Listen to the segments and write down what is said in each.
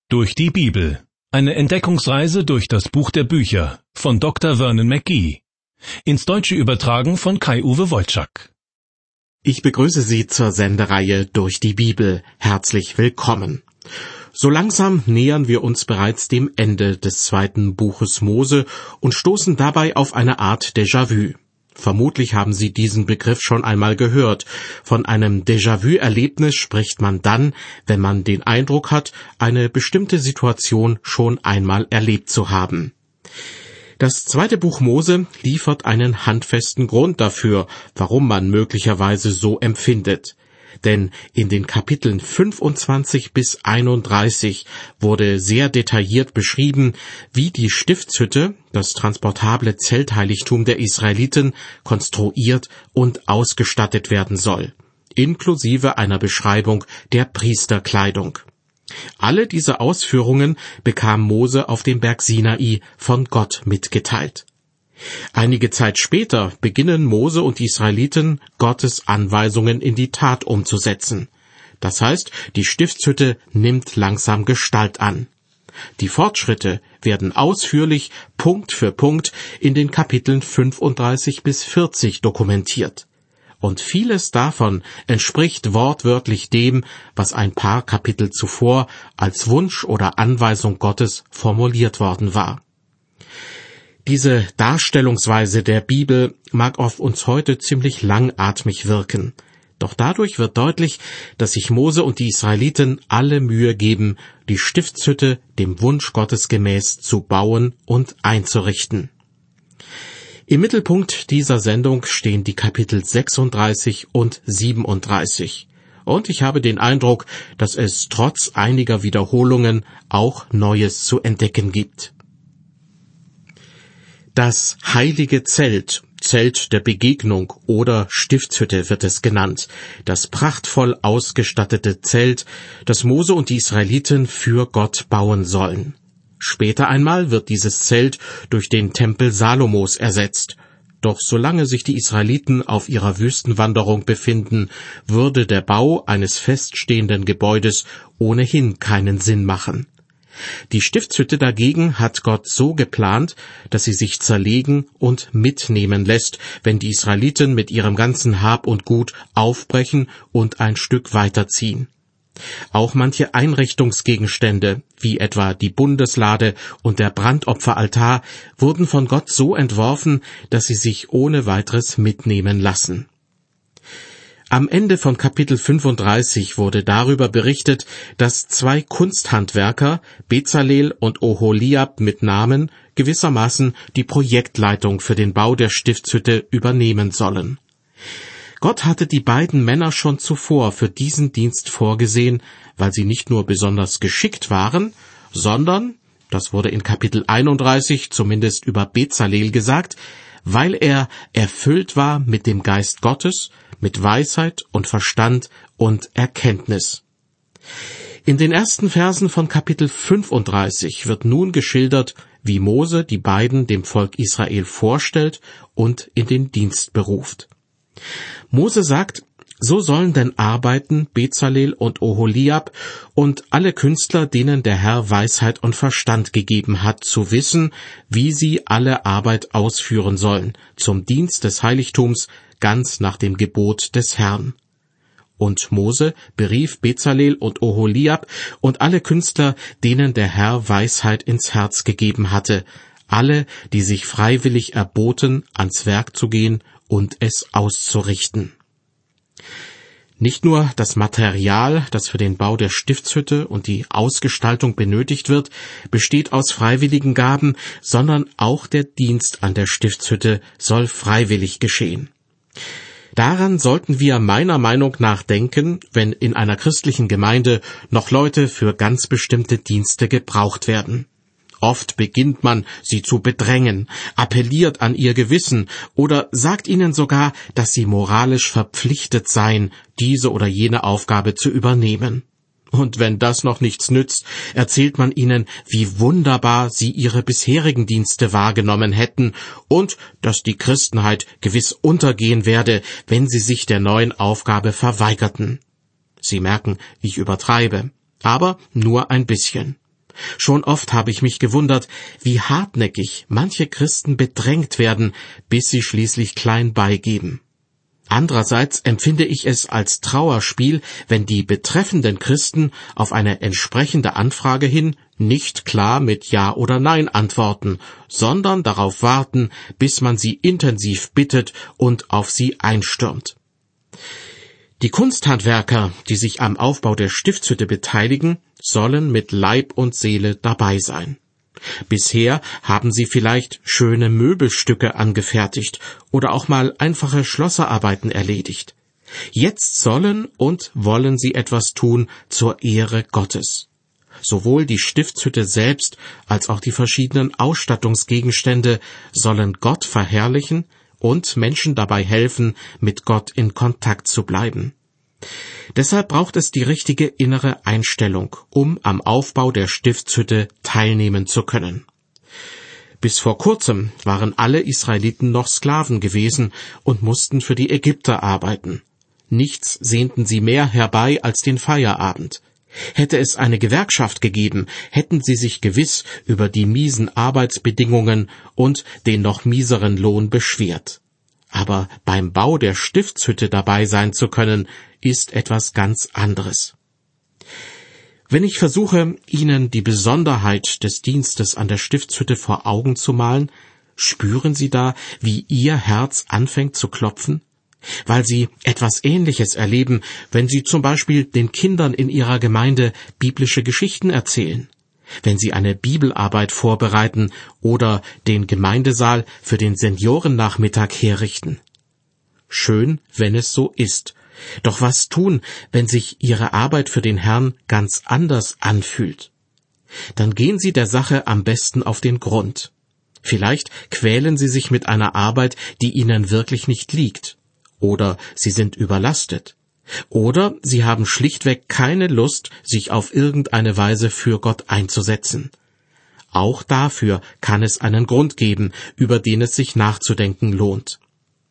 Durch die Bibel. Eine Entdeckungsreise durch das Buch der Bücher von Dr. Vernon McGee. Ins Deutsche übertragen von Kai-Uwe Wolczak. Ich begrüße Sie zur Sendereihe Durch die Bibel. Herzlich willkommen. So langsam nähern wir uns bereits dem Ende des 2. Buches Mose und stoßen dabei auf eine Art Déjà-vu. Vermutlich haben Sie diesen Begriff schon einmal gehört. Von einem Déjà-vu-Erlebnis spricht man dann, wenn man den Eindruck hat, eine bestimmte Situation schon einmal erlebt zu haben. Das 2. Buch Mose liefert einen handfesten Grund dafür, warum man möglicherweise so empfindet. Denn in den Kapiteln 25 bis 31 wurde sehr detailliert beschrieben, wie die Stiftshütte, das transportable Zeltheiligtum der Israeliten, konstruiert und ausgestattet werden soll, inklusive einer Beschreibung der Priesterkleidung. Alle diese Ausführungen bekam Mose auf dem Berg Sinai von Gott mitgeteilt. Einige Zeit später beginnen Mose und die Israeliten, Gottes Anweisungen in die Tat umzusetzen. Das heißt, die Stiftshütte nimmt langsam Gestalt an. Die Fortschritte werden ausführlich, Punkt für Punkt, in den Kapiteln 35 bis 40 dokumentiert. Und vieles davon entspricht wortwörtlich dem, was ein paar Kapitel zuvor als Wunsch oder Anweisung Gottes formuliert worden war. Diese Darstellungsweise der Bibel mag auf uns heute ziemlich langatmig wirken. Doch dadurch wird deutlich, dass sich Mose und die Israeliten alle Mühe geben, die Stiftshütte dem Wunsch Gottes gemäß zu bauen und einzurichten. Im Mittelpunkt dieser Sendung stehen die Kapitel 36 und 37. Und ich habe den Eindruck, dass es trotz einiger Wiederholungen auch Neues zu entdecken gibt. Das heilige Zelt, Zelt der Begegnung oder Stiftshütte wird es genannt, das prachtvoll ausgestattete Zelt, das Mose und die Israeliten für Gott bauen sollen. Später einmal wird dieses Zelt durch den Tempel Salomos ersetzt. Doch solange sich die Israeliten auf ihrer Wüstenwanderung befinden, würde der Bau eines feststehenden Gebäudes ohnehin keinen Sinn machen. Die Stiftshütte dagegen hat Gott so geplant, dass sie sich zerlegen und mitnehmen lässt, wenn die Israeliten mit ihrem ganzen Hab und Gut aufbrechen und ein Stück weiterziehen. Auch manche Einrichtungsgegenstände, wie etwa die Bundeslade und der Brandopferaltar, wurden von Gott so entworfen, dass sie sich ohne weiteres mitnehmen lassen. Am Ende von Kapitel 35 wurde darüber berichtet, dass 2 Kunsthandwerker, Bezalel und Oholiab mit Namen, gewissermaßen die Projektleitung für den Bau der Stiftshütte übernehmen sollen. Gott hatte die beiden Männer schon zuvor für diesen Dienst vorgesehen, weil sie nicht nur besonders geschickt waren, sondern, das wurde in Kapitel 31 zumindest über Bezalel gesagt, weil er erfüllt war mit dem Geist Gottes, mit Weisheit und Verstand und Erkenntnis. In den ersten Versen von Kapitel 35 wird nun geschildert, wie Mose die beiden dem Volk Israel vorstellt und in den Dienst beruft. Mose sagt, so sollen denn arbeiten Bezalel und Oholiab und alle Künstler, denen der Herr Weisheit und Verstand gegeben hat, zu wissen, wie sie alle Arbeit ausführen sollen, zum Dienst des Heiligtums, ganz nach dem Gebot des Herrn. Und Mose berief Bezalel und Oholiab und alle Künstler, denen der Herr Weisheit ins Herz gegeben hatte, alle, die sich freiwillig erboten, ans Werk zu gehen und es auszurichten. Nicht nur das Material, das für den Bau der Stiftshütte und die Ausgestaltung benötigt wird, besteht aus freiwilligen Gaben, sondern auch der Dienst an der Stiftshütte soll freiwillig geschehen. Daran sollten wir meiner Meinung nach denken, wenn in einer christlichen Gemeinde noch Leute für ganz bestimmte Dienste gebraucht werden. Oft beginnt man, sie zu bedrängen, appelliert an ihr Gewissen oder sagt ihnen sogar, dass sie moralisch verpflichtet seien, diese oder jene Aufgabe zu übernehmen. Und wenn das noch nichts nützt, erzählt man ihnen, wie wunderbar sie ihre bisherigen Dienste wahrgenommen hätten und dass die Christenheit gewiss untergehen werde, wenn sie sich der neuen Aufgabe verweigerten. Sie merken, ich übertreibe, aber nur ein bisschen. Schon oft habe ich mich gewundert, wie hartnäckig manche Christen bedrängt werden, bis sie schließlich klein beigeben. Andererseits empfinde ich es als Trauerspiel, wenn die betreffenden Christen auf eine entsprechende Anfrage hin nicht klar mit Ja oder Nein antworten, sondern darauf warten, bis man sie intensiv bittet und auf sie einstürmt. Die Kunsthandwerker, die sich am Aufbau der Stiftshütte beteiligen, sollen mit Leib und Seele dabei sein. Bisher haben sie vielleicht schöne Möbelstücke angefertigt oder auch mal einfache Schlosserarbeiten erledigt. Jetzt sollen und wollen sie etwas tun zur Ehre Gottes. Sowohl die Stiftshütte selbst als auch die verschiedenen Ausstattungsgegenstände sollen Gott verherrlichen und Menschen dabei helfen, mit Gott in Kontakt zu bleiben. Deshalb braucht es die richtige innere Einstellung, um am Aufbau der Stiftshütte teilnehmen zu können. Bis vor kurzem waren alle Israeliten noch Sklaven gewesen und mussten für die Ägypter arbeiten. Nichts sehnten sie mehr herbei als den Feierabend. Hätte es eine Gewerkschaft gegeben, hätten sie sich gewiss über die miesen Arbeitsbedingungen und den noch mieseren Lohn beschwert. Aber beim Bau der Stiftshütte dabei sein zu können, ist etwas ganz anderes. Wenn ich versuche, Ihnen die Besonderheit des Dienstes an der Stiftshütte vor Augen zu malen, spüren Sie da, wie Ihr Herz anfängt zu klopfen? Weil Sie etwas Ähnliches erleben, wenn Sie zum Beispiel den Kindern in Ihrer Gemeinde biblische Geschichten erzählen, wenn Sie eine Bibelarbeit vorbereiten oder den Gemeindesaal für den Seniorennachmittag herrichten. Schön, wenn es so ist. Doch was tun, wenn sich Ihre Arbeit für den Herrn ganz anders anfühlt? Dann gehen Sie der Sache am besten auf den Grund. Vielleicht quälen Sie sich mit einer Arbeit, die Ihnen wirklich nicht liegt. Oder Sie sind überlastet. Oder Sie haben schlichtweg keine Lust, sich auf irgendeine Weise für Gott einzusetzen. Auch dafür kann es einen Grund geben, über den es sich nachzudenken lohnt.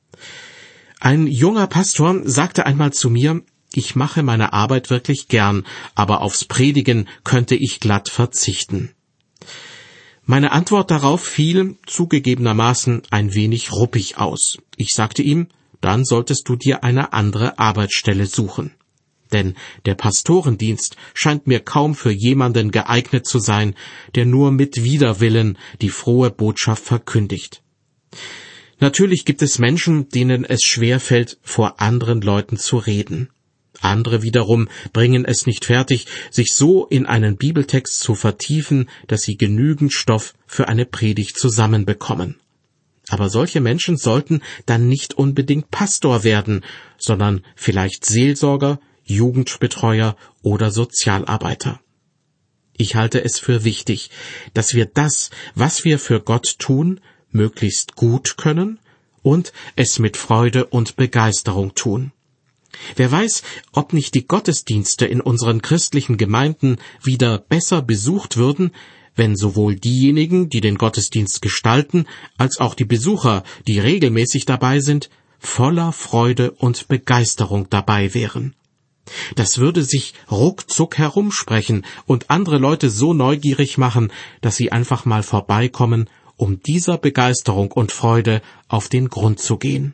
Ein junger Pastor sagte einmal zu mir, ich mache meine Arbeit wirklich gern, aber aufs Predigen könnte ich glatt verzichten. Meine Antwort darauf fiel zugegebenermaßen ein wenig ruppig aus. Ich sagte ihm, dann solltest du dir eine andere Arbeitsstelle suchen. Denn der Pastorendienst scheint mir kaum für jemanden geeignet zu sein, der nur mit Widerwillen die frohe Botschaft verkündigt. Natürlich gibt es Menschen, denen es schwerfällt, vor anderen Leuten zu reden. Andere wiederum bringen es nicht fertig, sich so in einen Bibeltext zu vertiefen, dass sie genügend Stoff für eine Predigt zusammenbekommen. Aber solche Menschen sollten dann nicht unbedingt Pastor werden, sondern vielleicht Seelsorger, Jugendbetreuer oder Sozialarbeiter. Ich halte es für wichtig, dass wir das, was wir für Gott tun, möglichst gut können und es mit Freude und Begeisterung tun. Wer weiß, ob nicht die Gottesdienste in unseren christlichen Gemeinden wieder besser besucht würden, wenn sowohl diejenigen, die den Gottesdienst gestalten, als auch die Besucher, die regelmäßig dabei sind, voller Freude und Begeisterung dabei wären. Das würde sich ruckzuck herumsprechen und andere Leute so neugierig machen, dass sie einfach mal vorbeikommen, um dieser Begeisterung und Freude auf den Grund zu gehen.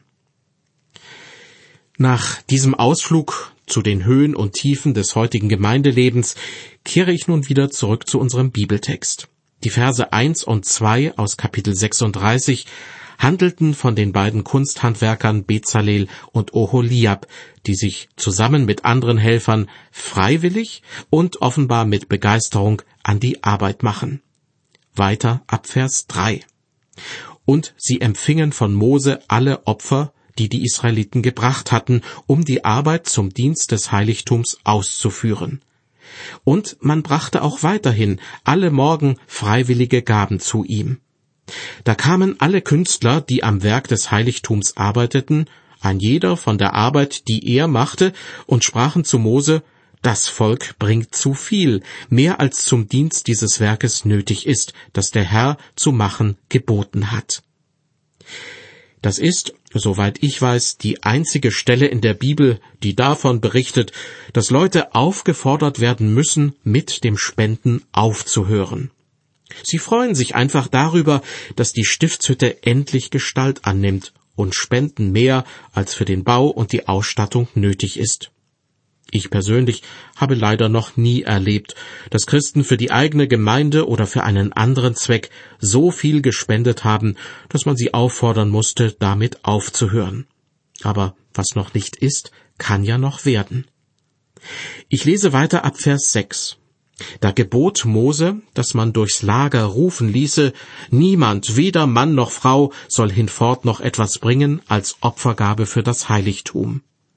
Nach diesem Ausflug zu den Höhen und Tiefen des heutigen Gemeindelebens kehre ich nun wieder zurück zu unserem Bibeltext. Die Verse 1 und 2 aus Kapitel 36 handelten von den beiden Kunsthandwerkern Bezalel und Oholiab, die sich zusammen mit anderen Helfern freiwillig und offenbar mit Begeisterung an die Arbeit machen. Weiter ab Vers 3. Und sie empfingen von Mose alle Opfer, die die Israeliten gebracht hatten, um die Arbeit zum Dienst des Heiligtums auszuführen. Und man brachte auch weiterhin alle Morgen freiwillige Gaben zu ihm. Da kamen alle Künstler, die am Werk des Heiligtums arbeiteten, ein jeder von der Arbeit, die er machte, und sprachen zu Mose, das Volk bringt zu viel, mehr als zum Dienst dieses Werkes nötig ist, das der Herr zu machen geboten hat. Das ist, soweit ich weiß, die einzige Stelle in der Bibel, die davon berichtet, dass Leute aufgefordert werden müssen, mit dem Spenden aufzuhören. Sie freuen sich einfach darüber, dass die Stiftshütte endlich Gestalt annimmt und spenden mehr, als für den Bau und die Ausstattung nötig ist. Ich persönlich habe leider noch nie erlebt, dass Christen für die eigene Gemeinde oder für einen anderen Zweck so viel gespendet haben, dass man sie auffordern musste, damit aufzuhören. Aber was noch nicht ist, kann ja noch werden. Ich lese weiter ab Vers 6. Da gebot Mose, dass man durchs Lager rufen ließe, niemand, weder Mann noch Frau, soll hinfort noch etwas bringen als Opfergabe für das Heiligtum.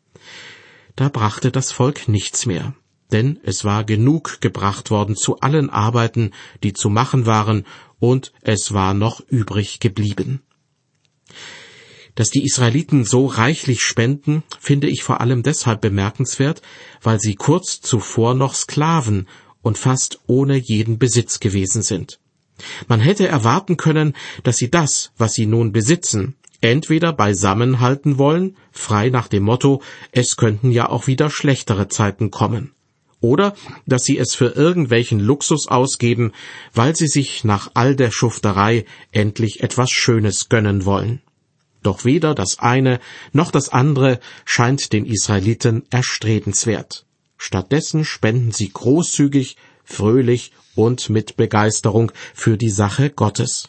Da brachte das Volk nichts mehr, denn es war genug gebracht worden zu allen Arbeiten, die zu machen waren, und es war noch übrig geblieben. Dass die Israeliten so reichlich spenden, finde ich vor allem deshalb bemerkenswert, weil sie kurz zuvor noch Sklaven und fast ohne jeden Besitz gewesen sind. Man hätte erwarten können, dass sie das, was sie nun besitzen, entweder beisammen halten wollen, frei nach dem Motto, es könnten ja auch wieder schlechtere Zeiten kommen, oder dass sie es für irgendwelchen Luxus ausgeben, weil sie sich nach all der Schufterei endlich etwas Schönes gönnen wollen. Doch weder das eine noch das andere scheint den Israeliten erstrebenswert. Stattdessen spenden sie großzügig, fröhlich und mit Begeisterung für die Sache Gottes.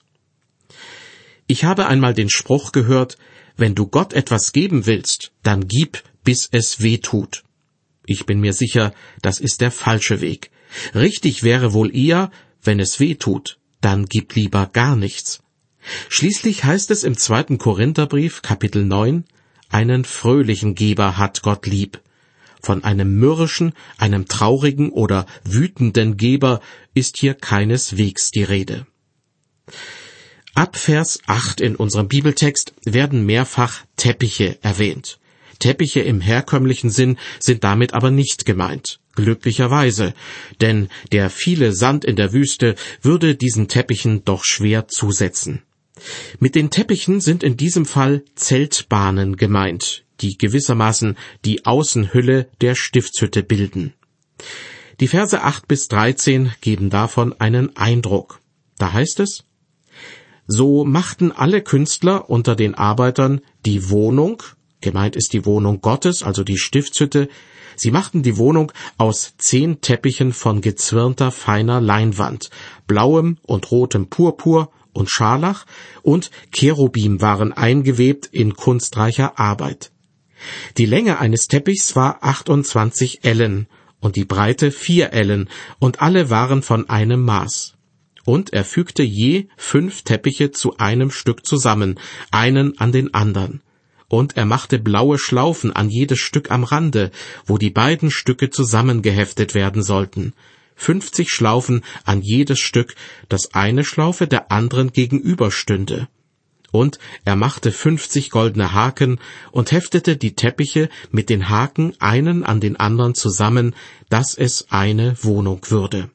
Ich habe einmal den Spruch gehört, wenn du Gott etwas geben willst, dann gib, bis es weh tut. Ich bin mir sicher, das ist der falsche Weg. Richtig wäre wohl eher, wenn es weh tut, dann gib lieber gar nichts. Schließlich heißt es im 2. Korintherbrief, Kapitel 9, einen fröhlichen Geber hat Gott lieb. Von einem mürrischen, einem traurigen oder wütenden Geber ist hier keineswegs die Rede. Ab Vers 8 in unserem Bibeltext werden mehrfach Teppiche erwähnt. Teppiche im herkömmlichen Sinn sind damit aber nicht gemeint, glücklicherweise, denn der viele Sand in der Wüste würde diesen Teppichen doch schwer zusetzen. Mit den Teppichen sind in diesem Fall Zeltbahnen gemeint, die gewissermaßen die Außenhülle der Stiftshütte bilden. Die Verse 8 bis 13 geben davon einen Eindruck. Da heißt es: So machten alle Künstler unter den Arbeitern die Wohnung, gemeint ist die Wohnung Gottes, also die Stiftshütte, sie machten die Wohnung aus 10 Teppichen von gezwirnter feiner Leinwand, blauem und rotem Purpur und Scharlach, und Cherubim waren eingewebt in kunstreicher Arbeit. Die Länge eines Teppichs war 28 Ellen und die Breite 4 Ellen, und alle waren von einem Maß. Und er fügte je 5 Teppiche zu einem Stück zusammen, einen an den andern. Und er machte blaue Schlaufen an jedes Stück am Rande, wo die beiden Stücke zusammengeheftet werden sollten. 50 Schlaufen an jedes Stück, das eine Schlaufe der anderen gegenüberstünde. Und er machte 50 goldene Haken und heftete die Teppiche mit den Haken einen an den anderen zusammen, dass es eine Wohnung würde.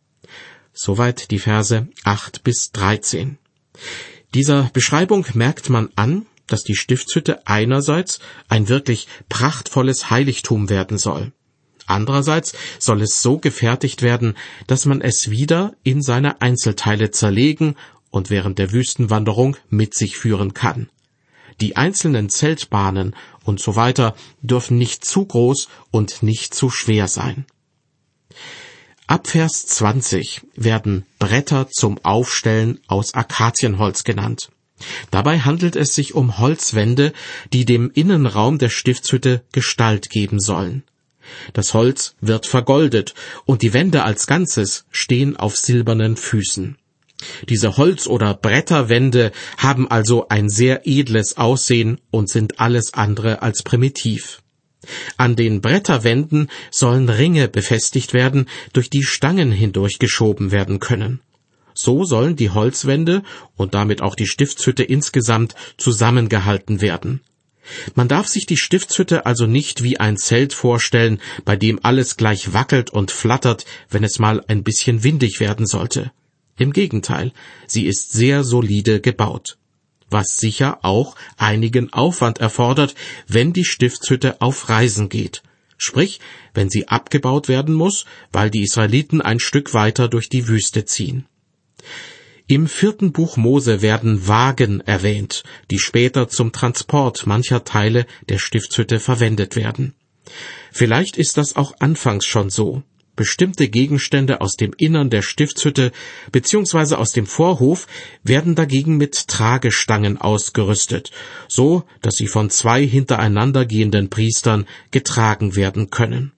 Soweit die Verse 8 bis 13. Dieser Beschreibung merkt man an, dass die Stiftshütte einerseits ein wirklich prachtvolles Heiligtum werden soll. Andererseits soll es so gefertigt werden, dass man es wieder in seine Einzelteile zerlegen und während der Wüstenwanderung mit sich führen kann. Die einzelnen Zeltbahnen und so weiter dürfen nicht zu groß und nicht zu schwer sein. Ab Vers 20 werden Bretter zum Aufstellen aus Akazienholz genannt. Dabei handelt es sich um Holzwände, die dem Innenraum der Stiftshütte Gestalt geben sollen. Das Holz wird vergoldet und die Wände als Ganzes stehen auf silbernen Füßen. Diese Holz- oder Bretterwände haben also ein sehr edles Aussehen und sind alles andere als primitiv. An den Bretterwänden sollen Ringe befestigt werden, durch die Stangen hindurchgeschoben werden können. So sollen die Holzwände und damit auch die Stiftshütte insgesamt zusammengehalten werden. Man darf sich die Stiftshütte also nicht wie ein Zelt vorstellen, bei dem alles gleich wackelt und flattert, wenn es mal ein bisschen windig werden sollte. Im Gegenteil, sie ist sehr solide gebaut. was sicher auch einigen Aufwand erfordert, wenn die Stiftshütte auf Reisen geht. Sprich, wenn sie abgebaut werden muss, weil die Israeliten ein Stück weiter durch die Wüste ziehen. Im 4. Buch Mose werden Wagen erwähnt, die später zum Transport mancher Teile der Stiftshütte verwendet werden. Vielleicht ist das auch anfangs schon so. Bestimmte Gegenstände aus dem Innern der Stiftshütte bzw. aus dem Vorhof werden dagegen mit Tragestangen ausgerüstet, so dass sie von 2 hintereinander gehenden Priestern getragen werden können.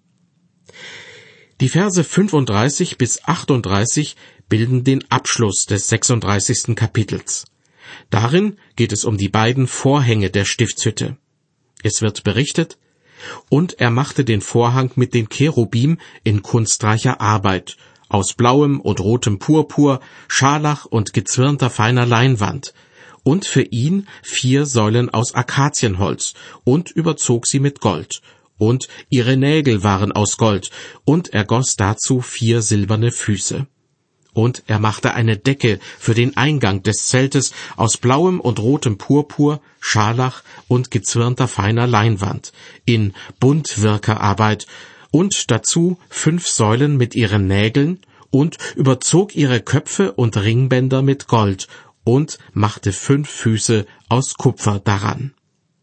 Die Verse 35 bis 38 bilden den Abschluss des 36. Kapitels. Darin geht es um die beiden Vorhänge der Stiftshütte. Es wird berichtet: Und er machte den Vorhang mit den Cherubim in kunstreicher Arbeit, aus blauem und rotem Purpur, Scharlach und gezwirnter feiner Leinwand, und für ihn 4 Säulen aus Akazienholz, und überzog sie mit Gold, und ihre Nägel waren aus Gold, und er goss dazu 4 silberne Füße. Und er machte eine Decke für den Eingang des Zeltes aus blauem und rotem Purpur, Scharlach und gezwirnter feiner Leinwand, in Buntwirkerarbeit, und dazu 5 Säulen mit ihren Nägeln, und überzog ihre Köpfe und Ringbänder mit Gold, und machte 5 Füße aus Kupfer daran.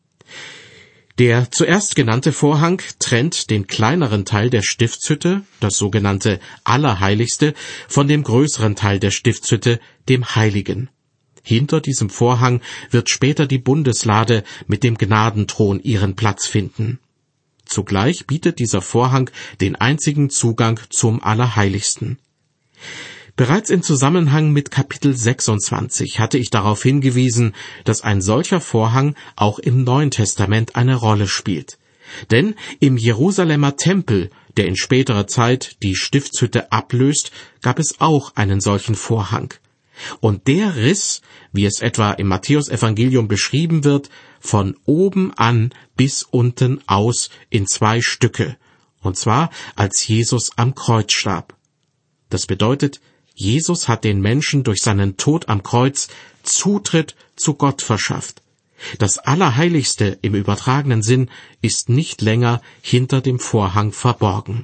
Der zuerst genannte Vorhang trennt den kleineren Teil der Stiftshütte, das sogenannte Allerheiligste, von dem größeren Teil der Stiftshütte, dem Heiligen. Hinter diesem Vorhang wird später die Bundeslade mit dem Gnadenthron ihren Platz finden. Zugleich bietet dieser Vorhang den einzigen Zugang zum Allerheiligsten. Bereits im Zusammenhang mit Kapitel 26 hatte ich darauf hingewiesen, dass ein solcher Vorhang auch im Neuen Testament eine Rolle spielt. Denn im Jerusalemer Tempel, der in späterer Zeit die Stiftshütte ablöst, gab es auch einen solchen Vorhang. Und der riss, wie es etwa im Matthäusevangelium beschrieben wird, von oben an bis unten aus in 2 Stücke, und zwar als Jesus am Kreuz starb. Das bedeutet, Jesus hat den Menschen durch seinen Tod am Kreuz Zutritt zu Gott verschafft. Das Allerheiligste im übertragenen Sinn ist nicht länger hinter dem Vorhang verborgen.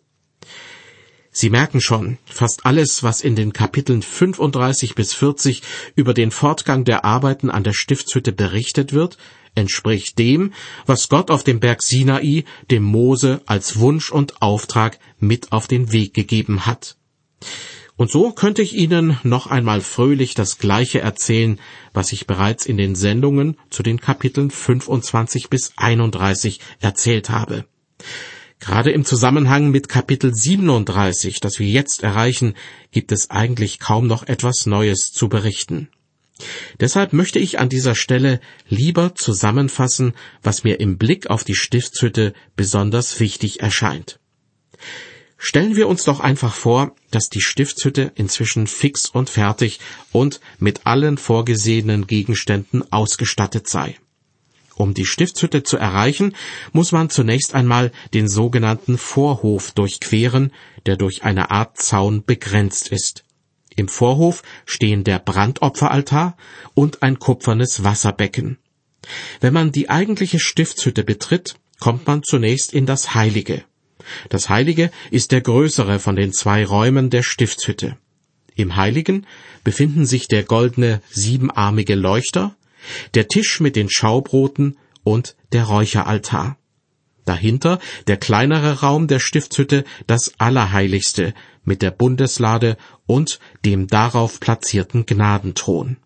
Sie merken schon, fast alles, was in den Kapiteln 35 bis 40 über den Fortgang der Arbeiten an der Stiftshütte berichtet wird, entspricht dem, was Gott auf dem Berg Sinai dem Mose als Wunsch und Auftrag mit auf den Weg gegeben hat. Und so könnte ich Ihnen noch einmal fröhlich das Gleiche erzählen, was ich bereits in den Sendungen zu den Kapiteln 25 bis 31 erzählt habe. Gerade im Zusammenhang mit Kapitel 37, das wir jetzt erreichen, gibt es eigentlich kaum noch etwas Neues zu berichten. Deshalb möchte ich an dieser Stelle lieber zusammenfassen, was mir im Blick auf die Stiftshütte besonders wichtig erscheint. Stellen wir uns doch einfach vor, dass die Stiftshütte inzwischen fix und fertig und mit allen vorgesehenen Gegenständen ausgestattet sei. Um die Stiftshütte zu erreichen, muss man zunächst einmal den sogenannten Vorhof durchqueren, der durch eine Art Zaun begrenzt ist. Im Vorhof stehen der Brandopferaltar und ein kupfernes Wasserbecken. Wenn man die eigentliche Stiftshütte betritt, kommt man zunächst in das Heilige. Das Heilige ist der größere von den 2 Räumen der Stiftshütte. Im Heiligen befinden sich der goldene 7-armige Leuchter, der Tisch mit den Schaubroten und der Räucheraltar. Dahinter der kleinere Raum der Stiftshütte, das Allerheiligste, mit der Bundeslade und dem darauf platzierten Gnadenthron.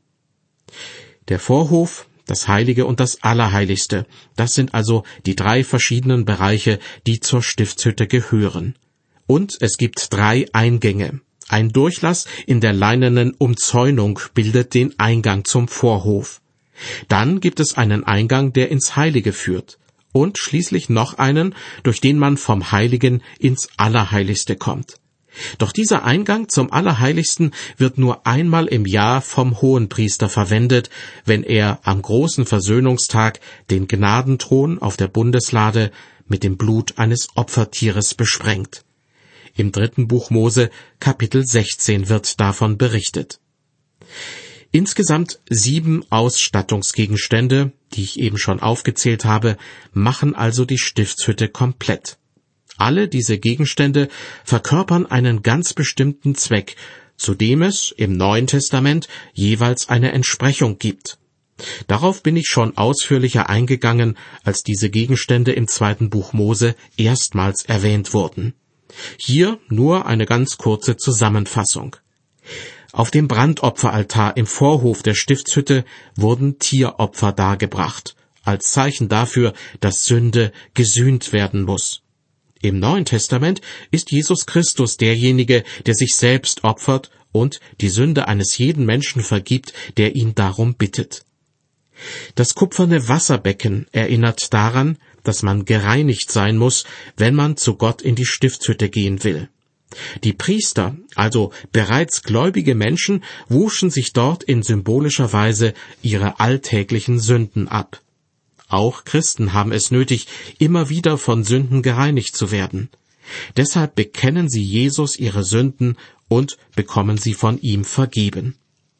Der Vorhof, das Heilige und das Allerheiligste, das sind also die 3 verschiedenen Bereiche, die zur Stiftshütte gehören. Und es gibt 3 Eingänge. Ein Durchlass in der leinenen Umzäunung bildet den Eingang zum Vorhof. Dann gibt es einen Eingang, der ins Heilige führt. Und schließlich noch einen, durch den man vom Heiligen ins Allerheiligste kommt. Doch dieser Eingang zum Allerheiligsten wird nur einmal im Jahr vom Hohenpriester verwendet, wenn er am großen Versöhnungstag den Gnadenthron auf der Bundeslade mit dem Blut eines Opfertieres besprengt. Im 3. Buch Mose, Kapitel 16, wird davon berichtet. Insgesamt 7 Ausstattungsgegenstände, die ich eben schon aufgezählt habe, machen also die Stiftshütte komplett. Alle diese Gegenstände verkörpern einen ganz bestimmten Zweck, zu dem es im Neuen Testament jeweils eine Entsprechung gibt. Darauf bin ich schon ausführlicher eingegangen, als diese Gegenstände im 2. Buch Mose erstmals erwähnt wurden. Hier nur eine ganz kurze Zusammenfassung. Auf dem Brandopferaltar im Vorhof der Stiftshütte wurden Tieropfer dargebracht, als Zeichen dafür, dass Sünde gesühnt werden muss. Im Neuen Testament ist Jesus Christus derjenige, der sich selbst opfert und die Sünde eines jeden Menschen vergibt, der ihn darum bittet. Das kupferne Wasserbecken erinnert daran, dass man gereinigt sein muss, wenn man zu Gott in die Stiftshütte gehen will. Die Priester, also bereits gläubige Menschen, wuschen sich dort in symbolischer Weise ihre alltäglichen Sünden ab. Auch Christen haben es nötig, immer wieder von Sünden gereinigt zu werden. Deshalb bekennen sie Jesus ihre Sünden und bekommen sie von ihm vergeben.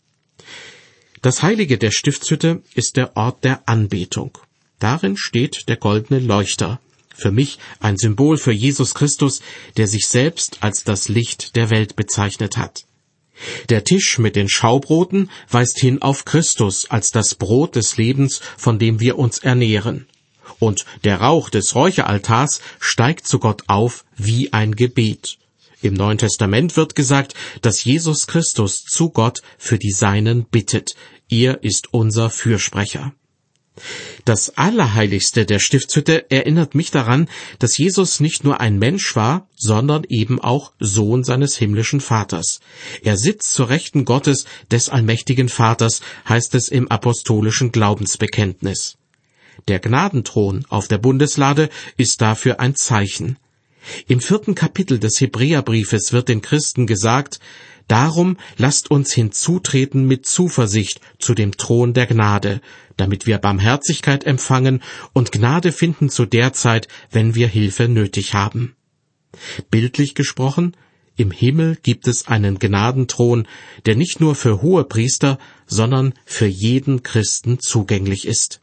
Das Heilige der Stiftshütte ist der Ort der Anbetung. Darin steht der goldene Leuchter, für mich ein Symbol für Jesus Christus, der sich selbst als das Licht der Welt bezeichnet hat. Der Tisch mit den Schaubroten weist hin auf Christus als das Brot des Lebens, von dem wir uns ernähren. Und der Rauch des Räucheraltars steigt zu Gott auf wie ein Gebet. Im Neuen Testament wird gesagt, dass Jesus Christus zu Gott für die Seinen bittet. Er ist unser Fürsprecher. Das Allerheiligste der Stiftshütte erinnert mich daran, dass Jesus nicht nur ein Mensch war, sondern eben auch Sohn seines himmlischen Vaters. Er sitzt zur Rechten Gottes, des allmächtigen Vaters, heißt es im apostolischen Glaubensbekenntnis. Der Gnadenthron auf der Bundeslade ist dafür ein Zeichen. Im 4. Kapitel des Hebräerbriefes wird den Christen gesagt: Darum lasst uns hinzutreten mit Zuversicht zu dem Thron der Gnade, damit wir Barmherzigkeit empfangen und Gnade finden zu der Zeit, wenn wir Hilfe nötig haben. Bildlich gesprochen, im Himmel gibt es einen Gnadenthron, der nicht nur für Hohepriester, sondern für jeden Christen zugänglich ist.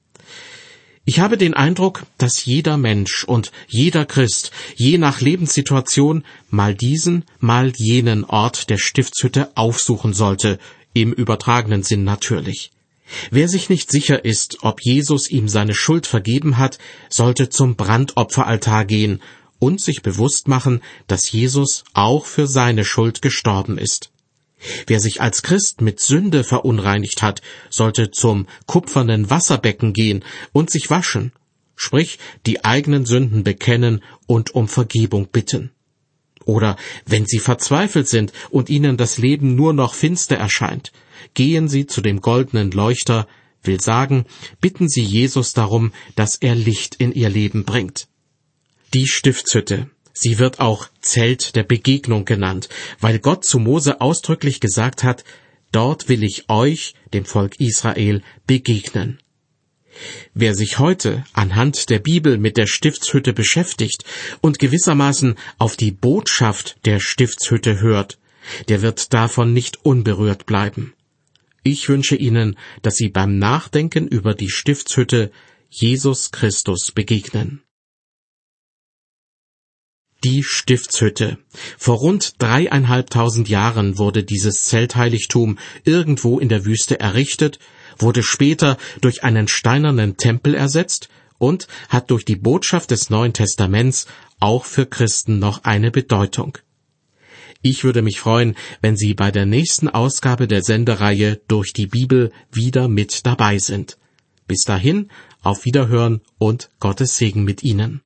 Ich habe den Eindruck, dass jeder Mensch und jeder Christ je nach Lebenssituation mal diesen, mal jenen Ort der Stiftshütte aufsuchen sollte, im übertragenen Sinn natürlich. Wer sich nicht sicher ist, ob Jesus ihm seine Schuld vergeben hat, sollte zum Brandopferaltar gehen und sich bewusst machen, dass Jesus auch für seine Schuld gestorben ist. Wer sich als Christ mit Sünde verunreinigt hat, sollte zum kupfernen Wasserbecken gehen und sich waschen, sprich die eigenen Sünden bekennen und um Vergebung bitten. Oder wenn Sie verzweifelt sind und Ihnen das Leben nur noch finster erscheint, gehen Sie zu dem goldenen Leuchter, will sagen, bitten Sie Jesus darum, dass er Licht in Ihr Leben bringt. Die Stiftshütte. Sie wird auch Zelt der Begegnung genannt, weil Gott zu Mose ausdrücklich gesagt hat: Dort will ich euch, dem Volk Israel, begegnen. Wer sich heute anhand der Bibel mit der Stiftshütte beschäftigt und gewissermaßen auf die Botschaft der Stiftshütte hört, der wird davon nicht unberührt bleiben. Ich wünsche Ihnen, dass Sie beim Nachdenken über die Stiftshütte Jesus Christus begegnen. Die Stiftshütte. Vor rund 3.500 Jahren wurde dieses Zeltheiligtum irgendwo in der Wüste errichtet, wurde später durch einen steinernen Tempel ersetzt und hat durch die Botschaft des Neuen Testaments auch für Christen noch eine Bedeutung. Ich würde mich freuen, wenn Sie bei der nächsten Ausgabe der Sendereihe Durch die Bibel wieder mit dabei sind. Bis dahin, auf Wiederhören und Gottes Segen mit Ihnen.